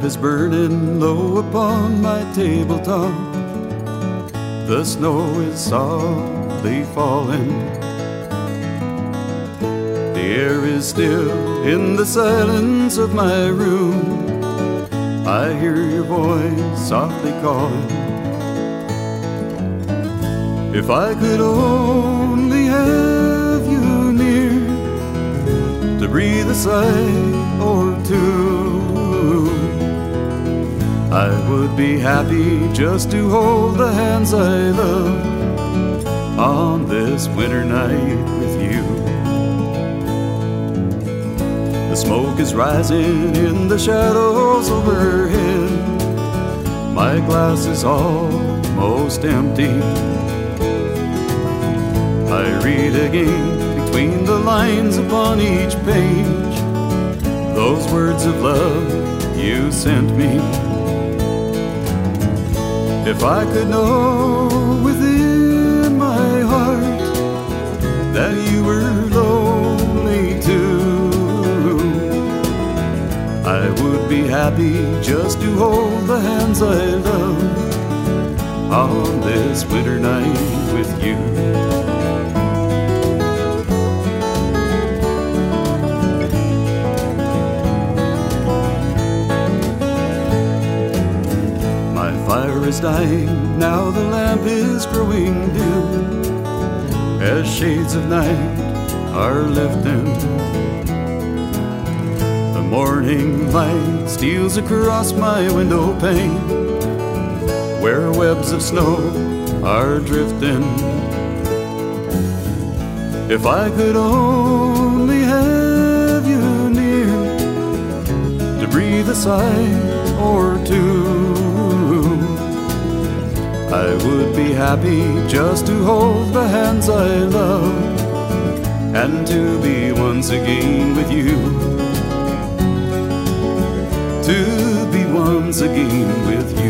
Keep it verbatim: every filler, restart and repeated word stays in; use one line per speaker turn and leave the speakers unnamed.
is burning low upon my tabletop. The snow is softly falling. The air is still in the silence of my room. I hear your voice softly calling. If I could only have you near to breathe a sigh or two, I would be happy just to hold the hands I love on this winter night with you. The smoke is rising in the shadows overhead. My glass is almost empty. I read again between the lines upon each page those words of love you sent me. If I could know within my heart that you were lonely too, I would be happy just to hold the hands I love on this winter night with you. My fire is dying, now the lamp is growing dim, as shades of night are lifting. The morning light steals across my window pane, where webs of snow are drifting. If I could only have you near to breathe a sigh or two, I would be happy just to hold the hands I love and to be once again with you. To be once again with you.